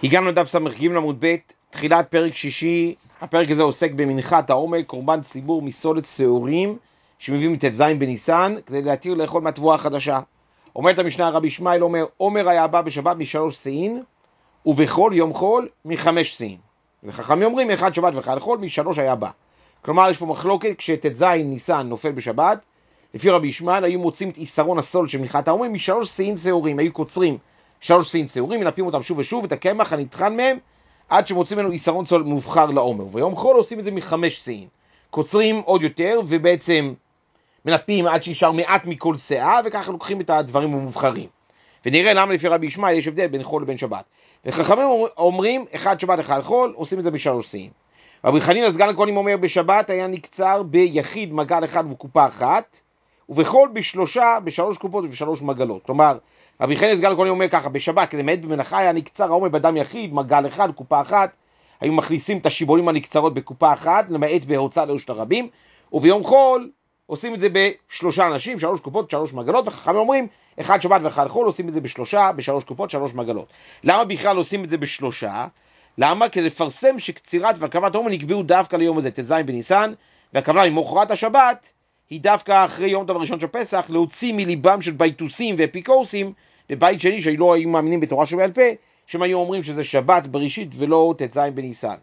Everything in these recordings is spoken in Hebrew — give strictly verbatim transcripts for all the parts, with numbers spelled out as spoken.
הגענו לדף ס"ג עמוד ב', תחילת פרק שישי. הפרק הזה עוסק במנחת העומר, קורבן ציבור מסולת שעורים שמביאים מט"ז בניסן כדי להתיר לאכול מהתבואה החדשה. אומרת המשנה, רבי ישמעאל אומר, עומר היה בא בשבת משלוש שאים ובכל יום חול מחמש שאים, וחכמים אומרים אחד שבת ואחד חול משלוש היה בא. כלומר יש פה מחלוקת, כשט"ז ניסן נופל בשבת, לפי רבי ישמעאל היו מוצאים את איסרון הסול של מנחת העומר משלוש שאים שעורים, היו קוצרים שלוש שאים שעורים, מנפים אותם שוב ושוב, את הקמח הנטחן מהם, עד שמוצאים ממנו איסרון סול מובחר לעומר. ויום חול עושים את זה מחמש שאים, קוצרים עוד יותר, ובעצם מנפים עד שישאר מעט מכל שאה, וככה לוקחים את הדברים המובחרים. ונראה למה לפי רבי ישמעאל יש הבדל בין חול לבין שבת. וחכמים אומרים, אחד שבת אחד חול, עושים את זה בשלוש שאים. רבי חנינא סגן הכהנים אומר, בשבת היה נקצר ביחיד מגל אחד וקופה אחת, ובחול בשלושה, בשלוש קופות ובשלוש מגלות. כלומר, רבי חנינא סגן הכהנים אומר ככה, בשבת כדי למעט במנחה היה נקצר העומר בדם יחיד, מגל אחד, קופה אחת, היו מכניסים את השיבולים הנקצרות בקופה אחת, למעט בהוצאה לרשות הרבים, וביום חול עושים את זה בשלושה אנשים, שלוש קופות, שלוש מגלות, וחכמים אומרים, אחד שבת ואחד חול עושים את זה בשלושה, בשלוש קופות, שלוש מגלות. למה בכלל עושים את זה בשלושה? למה? כדי לפרסם שקצירת והקרבת העומר נקבעו דווקא ליום הזה, ט"ז בניסן, והכוונה ממחרת השבת היא דווקא אחרי יום טוב הראשון של פסח, להוציא מליבם של בייתוסים ואפיקורסים, בבית שני שלא היו מאמינים בתורה שבעל פה, שהם היו אומרים שזה שבת בראשית ולא ט"ז בניסן.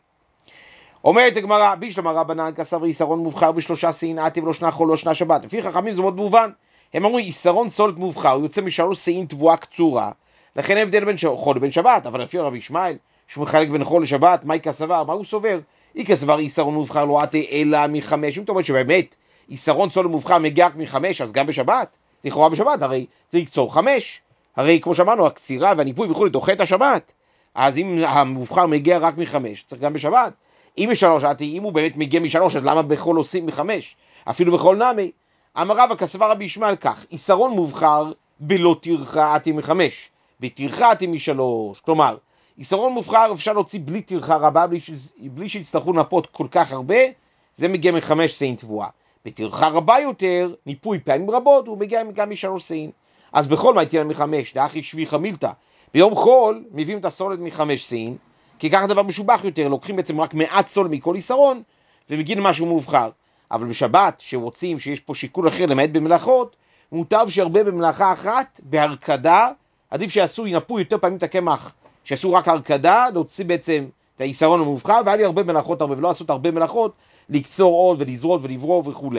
אומרת הגמרא, בישלמה רבנן כסבר איסרון מובחר בשלושה שאים עתיב לא שנה חול לא שנה שבת. לפי חכמים זה מאוד מובן. הם אמרו איסרון סולת מובחר, הוא יוצא משלוש שאים תבואה קצורה, לכן ההבדל בין חול לבין שבת. אבל לפי רבי ישמעאל, שהוא מחלק בין חול לשבת, מהי כסבר? מה הוא סובר? אי כסבר איסרון מובחר לא עתי אלא מחמש. אם אתה אומר שבאמת איסרון סולת מובחר מגיע רק מחמש, אז גם בשבת, לכאורה בשבת, הרי זה יקצור חמש. הרי כמו שאמרנו, הקצירה והניפוי וכו' דוחה את השבת. אז אם המובחר מגיע רק מחמש, צריך גם בשבת. אם בשלוש, אם הוא באמת מגיע משלוש, אז למה בכל עושים מחמש? אפילו בכל נמי. אמר רבא כסבר רבי ישמעאל כך, איסרון מובחר בלא טרחה עתי מחמש, בטרחה עתי משלוש. כלומר, איסרון מובחר אפשר להוציא בלי טרחה רבה, בלי, בלי שיצטרכו לנפות כל כך הרבה, זה מגיע מחמש שאים תבואה. בטרחה רבה יותר, ניפוי פעמים רבות, הוא מגיע גם משלוש שאים. אז בכל מה יתילה מחמש, דאחי שביחה מילתא. ביום חול מביאים את הסולת מחמש שאים, כי ככה דבר משובח יותר, לוקחים בעצם רק מעט סול מכל איסרון, ומגיעים משהו מובחר. אבל בשבת, שרוצים שיש פה שיקול אחר למעט במלאכות, מוטב שהרבה במלאכה אחת, בהרקדה, עדיף שיעשו, ינפו יותר פעמים את הקמח, שיעשו רק הרקדה, להוציא בעצם את האיסרון המובחר, והיה לי הרבה מלאכות הרבה, ולא לעשות הרבה מלאכות, לקצור עול ולזרות ולברור וכו'.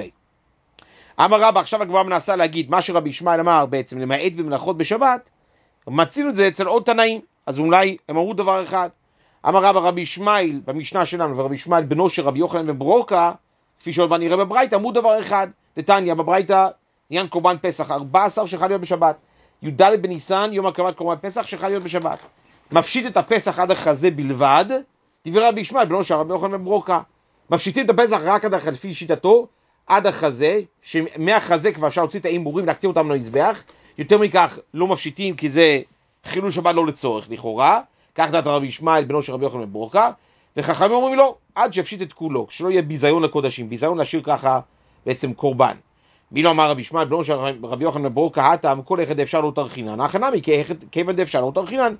אמר רבא, עכשיו הגמרא מנסה להגיד, מה שרבי ישמעאל אמר בעצם, למעט במלאכות בשבת, מצינו את זה אצל עוד תנאים, אז אולי הם אמרו דבר אחד. אמר רבא, רבי ישמעאל במשנה שלנו, ורבי ישמעאל בנו של רבי יוחנן בן ברוקה, כפי שעוד נראה בברייתא, אמרו דבר אחד, דתניא, בברייתא, עניין קורבן פסח, ארבע עשרה שחל להיות בשבת, י"ד בניסן, יום הקרבת קורבן פסח, שחל להיות בשבת. מפשיט את הפסח עד החזה בלבד, דברי רבי ישמעאל בנו של רבי יוחנן בן ברוקה. מפשיטים את הפסח רק עד החזה, לפי שיטתו, עד החזה, שמהחזה כבר אפשר להוציא את האימורים, להקטיר אותם למזבח. יותר מכך לא מפשיטים, כי זה חילול שבת לא לצורך, לכאורה. כך דעת רבי ישמעאל בנו של רבי יוחנן בן ברוקה, וחכמים אומרים לו, עד שיפשיט את כולו, שלא יהיה ביזיון לקודשים, ביזיון להשאיר ככה בעצם קורבן. מי לא אמר רבי ישמעאל בנו של רבי יוחנן בן ברוקה, הטעם כל אחד דאפשר לא תרחינן, החנמי כיוון דאפשר לא תרחינן,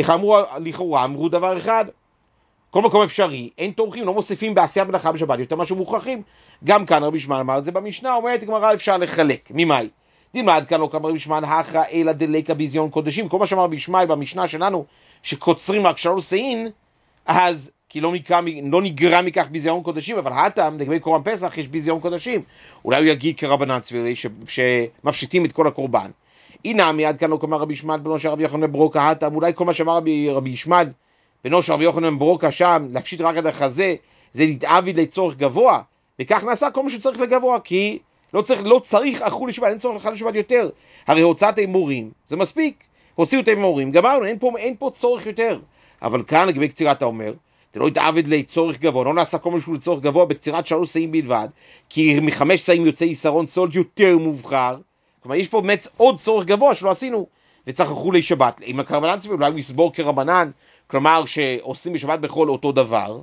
לכאורה אמרו דבר אחד, כל מקום אפשרי, אין תורכים, לא מוסיפים בעשיית מלאכה בשבת, יותר משהו מוכרחים. גם כאן רבי ישמעאל אמר את זה במשנה, אומרת הגמרא אפשר לחלק, ממאי? דילמה עד כאן לא כאן רבי ישמעאל, הכרא אלא דליקא ביזיון קודשים, כל מה שאמר רבי ישמעאל במשנה שלנו, שקוצרים רק שלוש שאים, אז כי לא, נקרא, לא נגרע מכך ביזיון קודשים, אבל הטעם, לגבי קורבן פסח, יש ביזיון קודשים. אולי הוא יגיד כרבנן צבירי, שמפשיטים את כל הקורבן. הנה, מיד כאן לא כאן רבי ישמעאל בנו של רבי יוחנן בן ברוקה, הטעם, אולי כל מה שאמר רבי, רבי ישמעאל בנו של רבי יוחנן בן ברוקה שם, להפשיט רק עד החזה, זה להתעביד לצורך גבוה, וכך נעשה כל מה שצריך לגבוה, כי לא צריך, לא צריך אכול לשבת, אין צורך לאכול לשבת יותר. הרי הוצאת האימורים, זה מספיק. הוציאו את האימורים, גמרנו, אין פה, אין פה צורך יותר. אבל כאן לגבי קצירת האומר, אתה לא יתעבד לצורך גבוה, לא נעשה כל משהו לצורך גבוה בקצירת שלוש שאים בלבד, כי מחמש שאים יוצא איסרון סולת יותר מובחר. כלומר, יש פה באמת עוד צורך גבוה שלא עשינו, וצריך אכולי שבת. אם הקרבנן צבי, אולי הוא יסבור כרבנן, כלומר שעושים בשבת בכל אותו דבר.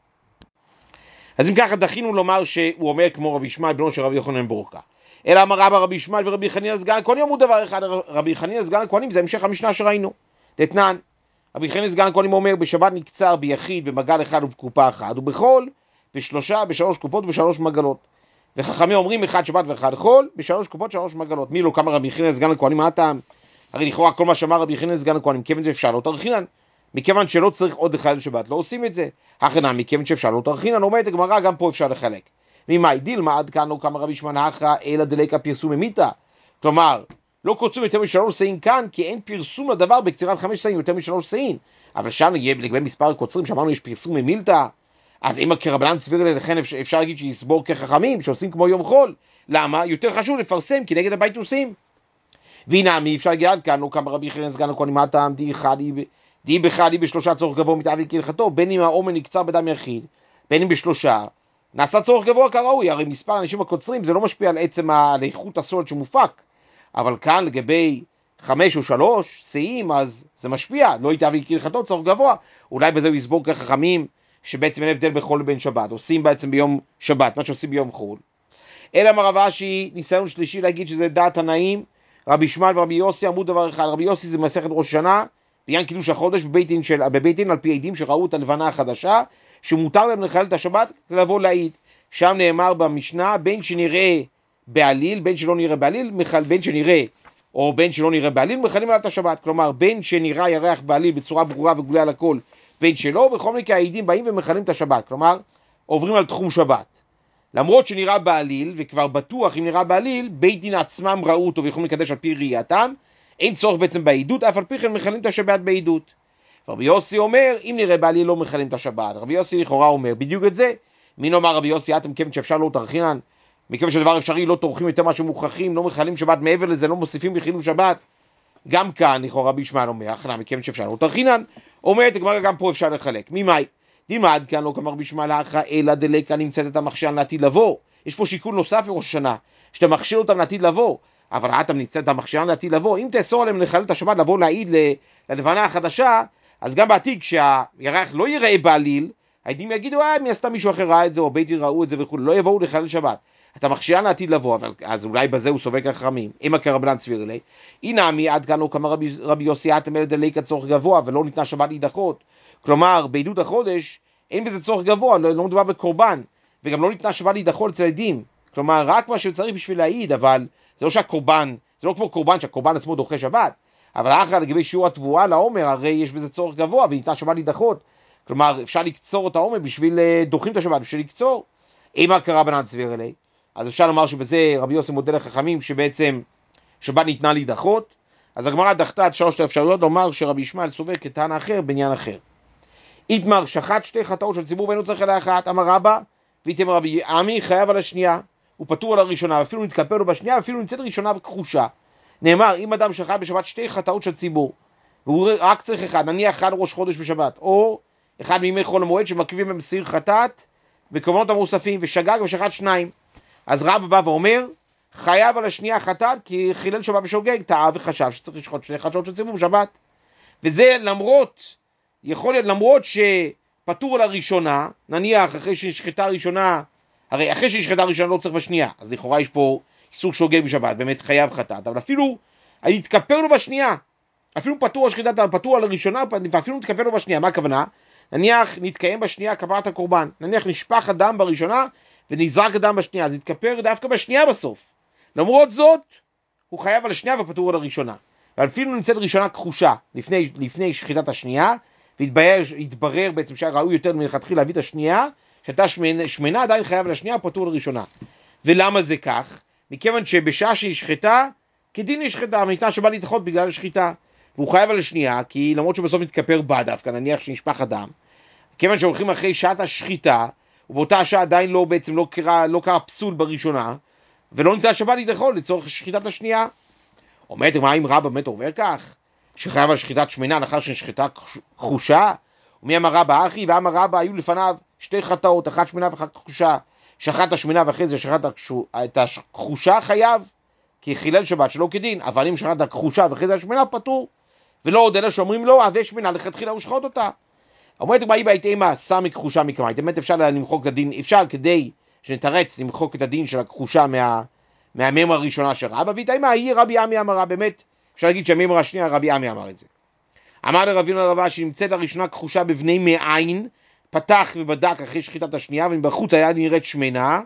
אז אם ככה דחינו לומר שהוא אומר כמו רבי ישמעאל בנו של רבי יוחנן בן ברוקה. אלא אמר רבא רבי ישמעאל ורבי חנינא סגן הכהנים אמרו דבר אחד, רבי חנינא סגן הכהנים זה המשך המשנה שראינו. דתנן, רבי יחנן סגן הכהנים אומר, בשבת נקצר ביחיד, במגל אחד ובקופה אחת, ובחול, בשלושה, בשלוש קופות ובשלוש מגלות. וחכמים אומרים אחד שבת ואחד חול, בשלוש קופות, שלוש מגלות. מי לא כמה רבי יחנן סגן הכהנים, מה הטעם? הרי לכאורה כל מה שאמר רבי יחנן סגן הכהנים, כיוון שאפשר לא תרכינן, מכיוון שלא צריך עוד לחלל שבת, לא עושים את זה. הכנען, מכיוון שאפשר לא תרכינן, אומרת הגמרא, גם פה אפשר לחלק. ממאי דילמה, עד כאן לא כמה רבי שמעון הכרעה, אלא דליקה פרסום ממיתה. כלומר, לא קוצרים יותר משלוש שאים כאן, כי אין פרסום לדבר בקצירת חמש שאים יותר משלוש שאים. אבל שם לגבי מספר הקוצרים, שאמרנו יש פרסום ממילתא, אז אם כרבנן סביר לכן אפשר להגיד שיסבור כחכמים, שעושים כמו יום חול. למה? יותר חשוב לפרסם, כי נגד הבית עושים. והנה, מי אפשר להגיד עד כאן, לא כמה רבי יחנן סגן הכהנים, מה הטעם? די חדי, די בחדי בשלושה צורך גבוה מתאווה כהלכתו, בין אם העומר נקצר בדם יחיד, בין אם בשלושה, נעשה צורך גבוה כראוי. הרי מספר האנשים הקוצרים זה לא משפיע על עצם על איכות הסולת שמופק, אבל כאן לגבי חמש או שלוש שאים, אז זה משפיע, לא יתאווה כהלכתו, צורך גבוה. אולי בזה הוא יסבור כחכמים שבעצם אין הבדל בחול לבין שבת, עושים בעצם ביום שבת, מה שעושים ביום חול. אלא מרב אשי, ניסיון שלישי להגיד שזה דעת תנאים, רבי ישמעאל ורבי יוסי אמרו דבר אחד. רבי יוסי זה מסכת ראש השנה, בעניין קידוש החודש בבית דין, של, בבית דין על פי עדים שראו את הלבנה החדשה, שמותר להם לחלל את השבת, זה לבוא להעיד. שם נאמר במשנה, בין שנראה בעליל, בין שלא נראה בעליל, מחל, בין שנראה, או בין שלא נראה בעליל, מחלים עליו את השבת. כלומר, בין שנראה ירח בעליל בצורה ברורה וגלויה על הכל, בין שלא, בכל מקרה העדים באים ומחלים את השבת. כלומר, עוברים על תחום שבת. למרות שנראה בעליל, וכבר בטוח אם נראה בעליל, בית דין עצמם ראו אותו ויכולים לקדש על פי ראייתם, אין צורך בעצם בעידות, אף על פי כן מחלים את השבת בעידות. רבי יוסי אומר, אם נראה בעליל לא מחלים את השבת. רבי יוסי לכאורה אומר בדיוק את זה. מי נאמר רבי יוסי, אתם כיוון שאפשר לא תרכינן, מכיוון שדבר אפשרי לא תורכים יותר משהו מוכרחים, לא מחלים שבת, מעבר לזה לא מוסיפים בחילול שבת. גם כאן לכאורה רבי ישמעאל אומר, הכנען, מכיוון שאפשר לא תרכינן, אומרת הגמרא, גם פה אפשר לחלק. ממאי דילמה עד כאן לא כמה רבי ישמעאל הכרעה, אלא דליקה נמצאת את המכשיר לעתיד לבוא. יש פה שיקול נוסף בראש השנה, שאתה מכשיר אותם לעתיד לבוא, אבל אתה נמצאת את המכשיר לעתיד לבוא. אם תאסור עליהם לחלל את השבת, לבוא להעיד ללבנה החדשה, אז גם בעתיד כשהירח לא יראה בעליל, העדים יגידו, אה, מי עשתה מישהו אחר ראה את זה, או בית דין ראו את זה וכו', לא יבואו לחלל שבת. אתה מכשיר לעתיד לבוא, אבל אז אולי בזה הוא סובק החכמים, אם כרבנן סביר אלי. הנה מי עד כאן לא כמה רבי, רבי יוסי אתם אלה דליקה צורך גבוה, ולא ניתנה שבת להידחות. כלומר, בעידות החודש, אין בזה צורך גבוה, לא, לא מדובר בקורבן, וגם לא ניתנה שבת להידחות אצל עדים. כלומר, רק מה שצריך בשביל להעיד, אבל זה לא שהקורבן, זה לא כמו קורבן שהקורבן עצמו דוחה שבת, אבל אחר לגבי שיעור התבואה לעומר, הרי יש בזה צורך גבוה, וניתנה שבת להידחות. כלומר, אפשר לקצור את העומר בשביל, דוחים את השבת, בשביל לקצור. אם כרבנן סביר אלי, אז אפשר לומר שבזה רבי יוסי מודה לחכמים שבעצם שבת ניתנה להידחות. אז הגמרא דחתה את שלושת האפשרויות, לומר שרבי ישמעאל סובר כטענה אחר בעניין אחר. איתמר שחט שתי חטאות של ציבור ואינו צריך אלא אחת, אמר רבא, ואיתם רבי עמי חייב על השנייה, הוא פטור על הראשונה, אפילו נתקפל לו בשנייה, אפילו נמצאת ראשונה בכחושה. נאמר, אם אדם שחט בשבת שתי חטאות של ציבור, והוא רק צריך אחד, נניח אחד ראש חודש בשבת, או אחד מימי חול המועד שמקריבים במסיר חטאת, בקורבנות המוספים, ושגג ושחט שניים. אז רבא בא ואומר, חייב על השנייה חטאת, כי חילל שבת בשוגג, טעה וחשב שצריך לשחוט שתי חטאות של ציבור בשבת. וזה למרות, יכול להיות למרות שפטור על הראשונה, נניח אחרי שנשחטה הראשונה, הרי אחרי שנשחטה הראשונה לא צריך בשנייה, אז לכאורה יש פה איסור שוגג בשבת, באמת חייב חטאת, אבל אפילו נתכפר לו בשנייה, אפילו פטור על שחיטת, פטור על הראשונה, ואפילו נתכפר לו בשנייה. מה הכוונה? נניח נתקיים בשנייה כפרת הקורבן, נניח נשפך הדם בראשונה ונזרק הדם בשנייה, אז נתכפר דווקא בשנייה בסוף. למרות זאת, הוא חייב על השנייה ופטור על הראשונה. ואפילו נמצאת ראשונה כחושה לפני, לפני שחיטת השנייה, והתברר בעצם שראוי יותר מלכתחילה להביא את השנייה, שאתה שמנה, שמנה עדיין חייב על השנייה, פטור על הראשונה. ולמה זה כך? מכיוון שבשעה שהיא שחיטה, כדין היא שחיטה, וניתנה שבת להידחות בגלל השחיטה. והוא חייב על השנייה, כי למרות שבסוף מתכפר בה דווקא, נניח שנשפך הדם, כיוון שהולכים אחרי שעת השחיטה, ובאותה שעה עדיין לא בעצם לא קרה, לא קרה פסול בראשונה, ולא ניתנה שבת להידחות לצורך שחיטת השנייה. אומרת, מה אם רבא באמת עובר כך? שחייב על שחיטת שמנה לאחר שנשחטה כחושה? ומי אמר רבא אחי? ואמר רבא היו לפניו שתי חטאות, אחת שמנה ואחת כחושה. שחט השמנה ואחרי זה שחט את הכחושה חייב, כי חילל שבת שלא כדין, אבל אם שחט הכחושה ואחרי זה השמנה פטור. ולא עוד אלה שאומרים לא, אז יש שמנה לכתחילה ושחוט אותה. אומרת, מה היא בית אימה סמי כחושה מקמאי? באמת אפשר למחוק את הדין, אפשר כדי שנתרץ למחוק את הדין של הכחושה מה, מהממר הראשונה של רבא, ואיתה אימה היא רבי עמי אמרה, באמת אפשר להגיד שהממר השנייה רבי עמי אמר את זה. אמר לרבינו הרבה שנמצאת לראשונה כחושה בבני מעין, פתח ובדק אחרי שחיטת השנייה, ובחוץ היה נראית שמנה,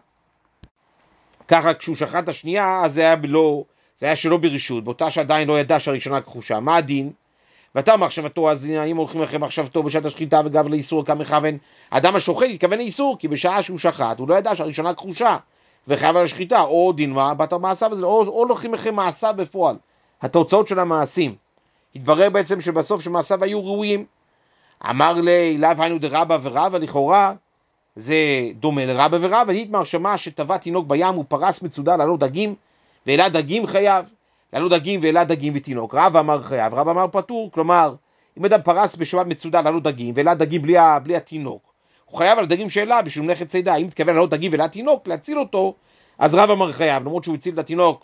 ככה כשהוא שחט את השנייה, אז זה היה, בלא, זה היה שלא ברשות, באותה שעדיין לא ידע שהראשונה כחושה. מה הדין? ואתה מחשבתו, אז אם הולכים אחרי מחשבתו בשעת השחיטה וגב לאיסור כמכוון, האדם השוחט יתכוון לאיסור, כי בשעה שהוא שחט, הוא לא ידע שהראשונה כחושה, וחייב על השחיטה, או דין מה, בת המעשה בזה, או, או הולכים אחרי מעשה בפועל, התוצאות של המעשים. התברר בעצם שבסוף שמעשיו היו ראויים. אמר לי, לאו היינו דרבא ורבא, לכאורה, זה דומה לרבא ורבא, יתמר שמע שטבע תינוק בים, הוא פרס מצודה לעלו דגים, ואלה דגים חייב, לעלו דגים ואלה דגים ותינוק. רבא אמר חייב, רבא אמר פטור, כלומר, אם אדם פרס בשבת מצודה לעלו דגים, ואלה דגים בלי, בלי התינוק, הוא חייב על הדגים שאלה בשביל מלאכת צידה. אם תכוון לעלו דגים ואלה תינוק, להציל אותו, אז רבא אמר חייב, למרות שהוא הציל את התינוק,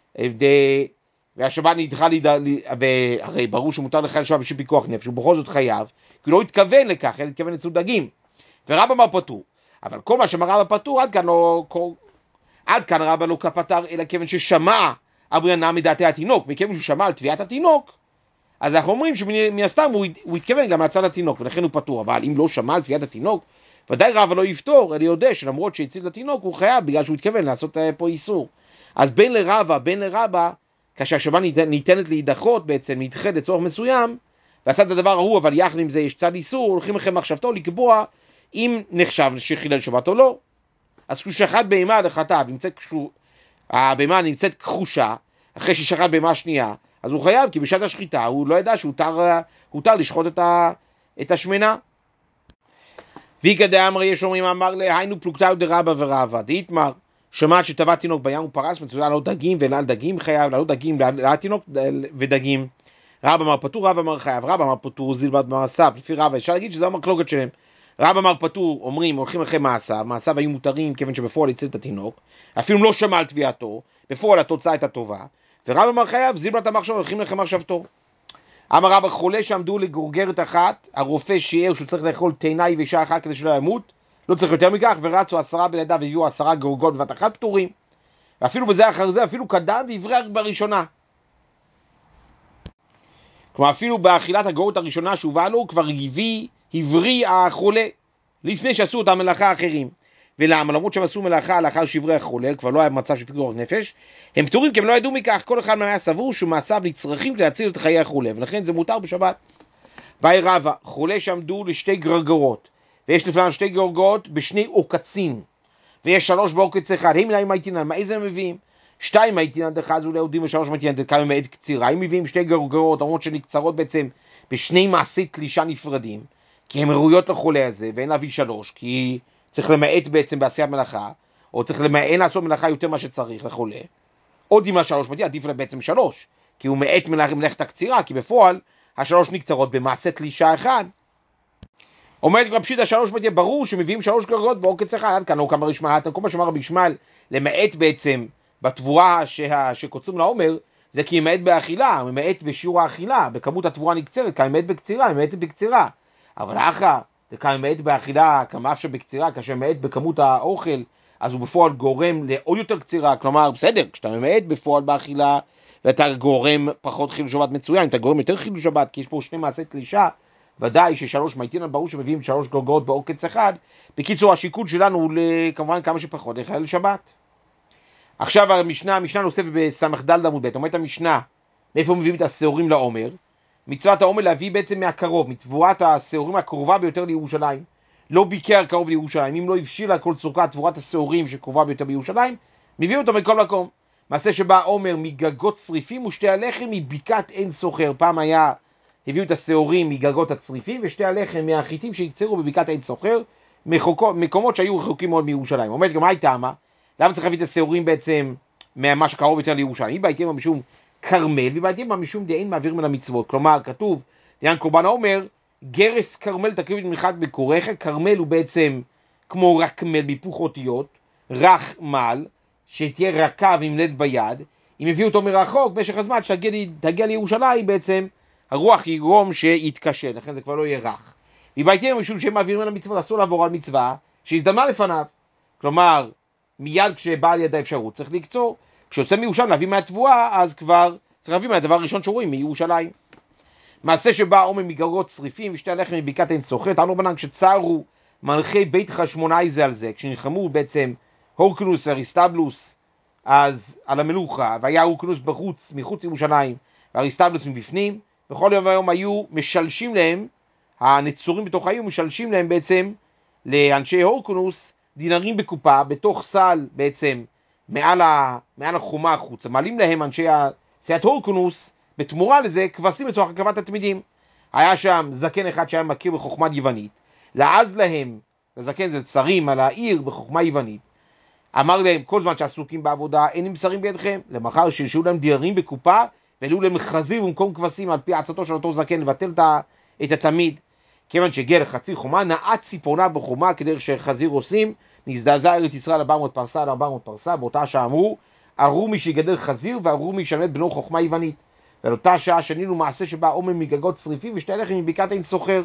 והשבת נדחה לי, והרי ברור שמותר לחייל שבת בשביל פיקוח נפש, הוא בכל זאת חייב, כי הוא לא התכוון לכך, אלא התכוון לצוד דגים. ורבא אמר פטור. אבל כל מה שאמר רבא פטור, עד כאן לא, כל, עד כאן רבא לא כפטר, אלא כיוון ששמע אבריה מדעתי התינוק, מכיוון שהוא שמע על תביעת התינוק, אז אנחנו אומרים שמן הסתם הוא, הוא התכוון גם להצל התינוק, ולכן הוא פטור. אבל אם לא שמע על תביעת התינוק, ודאי רבא לא יפתור, אלא יודע שלמרות שהציל לתינוק, הוא חייב בגלל שהוא התכוון לעשות פה איסור. אז בין לרבא, בין לרבא, כאשר השבת ניתנת להידחות בעצם, נדחה לצורך מסוים, ועשה את הדבר ההוא, אבל יחד עם זה יש צד איסור, הולכים אחרי מחשבתו לקבוע אם נחשב שחילל שבת או לא. אז כשהוא שחט בהמה לחטא, הבהמה נמצאת כחושה, אחרי ששחט בהמה שנייה, אז הוא חייב, כי בשעת השחיטה הוא לא ידע שהותר לשחוט את, ה, את השמנה. ויקא דאמר יש אומרים, אמר לה, היינו פלוגתא דרבא ורבא, דאיתמר, שמעת שטבע תינוק בים ופרס מצודה לעלות דגים ולעל דגים חייב, לעלות דגים לעל תינוק ודגים. רבא אמר פטור, רבא אמר חייב. רבא אמר פטור, זיל בת מעשיו, לפי רבא, אפשר להגיד שזו המחלוקת שלהם. רבא אמר פטור, אומרים, הולכים אחרי מעשיו, מעשיו היו מותרים כיוון שבפועל הציל את התינוק, אפילו לא שמע על תביעתו, בפועל התוצאה הייתה טובה. ורבא אמר חייב, זיל בת המחשב, הולכים אחרי מחשבתו. אמר רבא, חולה שעמדו לגורגרת אחת, הרופא שיער שהוא צריך לאכול תאנה יבשה אחת כדי שלא ימות, לא צריך יותר מכך, ורצו עשרה בן אדם והביאו עשרה גורגות בבת אחת פטורים. ואפילו בזה אחר זה, אפילו קדם והבריא בראשונה. כלומר, אפילו באכילת הגורות הראשונה שהובאה לו, כבר הביא, הבריא החולה, לפני שעשו אותה מלאכה אחרים. ולמה? למרות שהם עשו מלאכה לאחר שברי החולה, כבר לא היה מצב של פיקוח נפש, הם פטורים כי הם לא ידעו מכך, כל אחד מהם היה סבור שמעשיו נצרכים כדי להציל את חיי החולה, ולכן זה מותר בשבת. באי רבא, חולה שעמדו לשתי גרגרות, ויש לפניהם שתי גרגרות בשני עוקצים, ויש שלוש בעוקץ אחד, הם להם הייתינן, מה איזה הם מביאים? שתיים הייתינן דחז ולאודים ושלוש הייתינן דקה ממעט קצירה, הם מביאים שתי גרגרות, למרות שנקצרות בעצם בשני מעשי תלישה נפרדים, כי הם ראויות לחולה הזה, ואין להביא שלוש, כי צריך למעט בעצם בעשיית מלאכה, או צריך למעט לעשות מלאכה יותר מה שצריך לחולה, או דימה שלוש, מדהים, עדיף לה בעצם שלוש, כי הוא מעט מלאכת הקצירה, כי בפועל השלוש נקצרות במעשה תלישה אחד. אומרת גם פשיט השלוש מדהים, ברור שמביאים שלוש גרגרות בעוקץ אחד, עד כאן לא כמה רשמל, כל מה שאמר רבי ישמעאל, למעט בעצם בתבואה שה... שקוצרים לעומר, זה כי היא מעט באכילה, היא מעט בשיעור האכילה, בכמות התבואה נקצרת, כי היא מעט בקצירה, היא מעט בקצירה. אבל אחר, כי היא מעט באכילה, כמה אפשר בקצירה, כאשר מעט בכמות האוכל, אז הוא בפועל גורם לעוד יותר קצירה, כלומר, בסדר, כשאתה מעט בפועל באכילה, ואתה גורם פחות חילול שבת מצוין, אתה גורם יותר חילול שבת, כי יש פה שני מעשי תלישה, ודאי ששלוש מעיתינן ברור שמביאים שלוש גרגרות בעוקץ אחד. בקיצור, השיקול שלנו הוא כמובן כמה שפחות לחלל שבת. עכשיו המשנה, המשנה נוספת בסמך ד' עמוד ב', אומרת המשנה, מאיפה מביאים את השעורים לעומר? מצוות העומר להביא בעצם מהקרוב, מתבואת השעורים הקרובה ביותר לירושלים. לא ביקר קרוב לירושלים, אם לא הבשילה כל צורכה תבואת השעורים שקרובה ביותר בירושלים, מביא אותו מכל מקום. מעשה שבא עומר מגגות צריפים ושתי הלחם מבקעת אין סוחר. פעם היה, הביאו את השעורים מגגות הצריפים ושתי הלחם מהחיטים שיקצרו בבקעת אין סוחר, מקומות שהיו רחוקים מאוד מירושלים. אומרת גם, מה היא טעמה? למה צריך להביא את השעורים בעצם ממה שקרוב יותר לירושלים? היא בעייתים משום קרמל, ובעייתים משום דאין מעבירים על המצוות. כלומר, כתוב, לעניין קורבן העומר, גרס קרמל תקריב את מנחת בקורך. קרמל הוא בעצם כמו רקמל בהיפוך אותיות, רחמל, שתהיה רכה וימלט ביד. אם הביאו אותו מרחוק, במשך הזמן שתגיע לירושלים בעצם, הרוח יגרום שיתקשה, לכן זה כבר לא יהיה רך. ובעייתים משום שהם מעבירים על המצוות, אסור לעבור על מצווה שהזדמנה לפניו. כלומר, מיד כשבא על יד האפשרות צריך לקצור. כשיוצא מירושלים להביא מהתבואה, אז כבר צריך להביא מהדבר הראשון שרואים מירושלים. מעשה שבא עומר מגגות צריפים ושתי הלחם מבקעת עין סוחר. תענו בנן כשצערו מלכי בית חשמונאי זה על זה, כשנלחמו בעצם הורקנוס אריסטבלוס אז על המלוכה, והיה הורקנוס בחוץ, מחוץ ירושלים, ואריסטבלוס מבפנים, בכל יום והיום היו משלשים להם, הנצורים בתוך היו משלשים להם בעצם לאנשי הורקנוס דינרים בקופה, בתוך סל בעצם מעל, ה, מעל החומה החוצה, מעלים להם אנשי סיעת הורקנוס, בתמורה לזה כבשים לצורך הקרבת התמידים. היה שם זקן אחד שהיה מכיר בחוכמה יוונית, לעז להם, לזקן זה צרים על העיר בחוכמה יוונית, אמר להם כל זמן שעסוקים בעבודה אין עם בשרים בידכם, למחר שלשו להם דיירים בקופה והעלו להם חזיר במקום כבשים על פי עצתו של אותו זקן לבטל את התמיד. כיוון שהגיע לחצי חומה נעץ ציפורנה בחומה כדרך שחזיר עושים, נזדעזע ארץ ישראל ארבע מאות פרסה על ארבע מאות פרסה. באותה שעה אמרו ארור מי שיגדל חזיר וארור מי שישמט בנו חוכמה יוונית. באותה שעה שנינו מעשה שבא עומר מגגות צריפים ושתי הלחם מבקעת עין סוחר.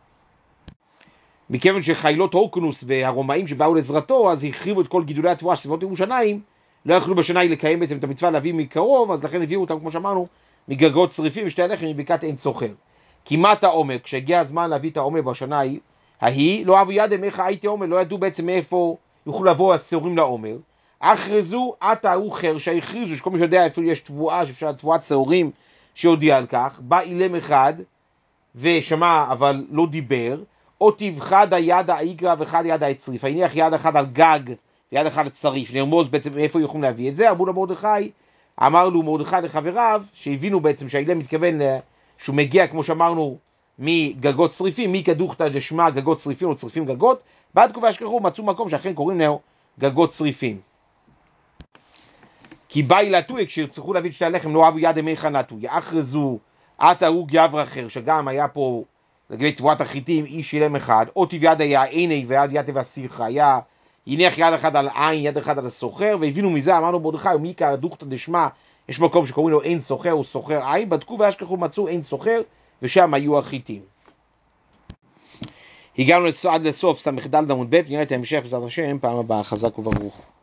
מכיוון שחיילות הורקנוס והרומאים שבאו לעזרתו אז החריבו את כל גידולי התבואה סביבות ירושלים, לא יכלו בשנה לקיים בעצם את המצווה להביא מקרוב, אז לכן הביאו אותם כמו שאמרנו מגגות צריפים ושתי הלחם מבקעת עין סוחר. כמעט העומר, כשהגיע הזמן להביא את העומר בשנה ההיא, לא אהבו ידם איך הייתי עומר, לא ידעו בעצם מאיפה יוכלו לבוא השעורים לעומר. הכרזו עתה הוא חרשה, הכריזו שכל מי שיודע אפילו יש תבואה, שאפשר תבואת שעורים שהודיע על כך, בא אילם אחד ושמע אבל לא דיבר, או תבחד היד העיקרא וחד יד הצריף, הניח יד אחד על גג ויד אחד על צריף, לרמוז בעצם מאיפה יכולים להביא את זה. אמרו למרדכי, אמר לו מרדכי לחבריו, שהבינו בעצם שהאילם מתכוון שהוא מגיע כמו שאמרנו מגגות צריפים, מי כדוכתא דשמע גגות צריפים או צריפים גגות, בדקו והשכחו מצאו מקום שאכן קוראים לו גגות צריפים. כי באי לטוי, כשירצחו להביא את שתי הלחם לא אהבו יד ימי חנתו, יאחרזו עתה הוא גבר אחר, שגם היה פה לגבי תבואת החיטים איש אילם אחד, או תביד היה עיני ויד יתב והסירחה, היה הניח יד אחד על עין, יד אחד על הסוחר, והבינו מזה, אמרנו מרדכי, ומי כדוכתא דשמע, יש מקום שקוראים לו אין סוחר או סוחר עין, בדקו והשכחו מצאו אין סוחר, ושם היו החיטים. הגענו עד לסוף סמ"ד עמוד ב', נראה את ההמשך בעזרת השם פעם הבאה. חזק וברוך.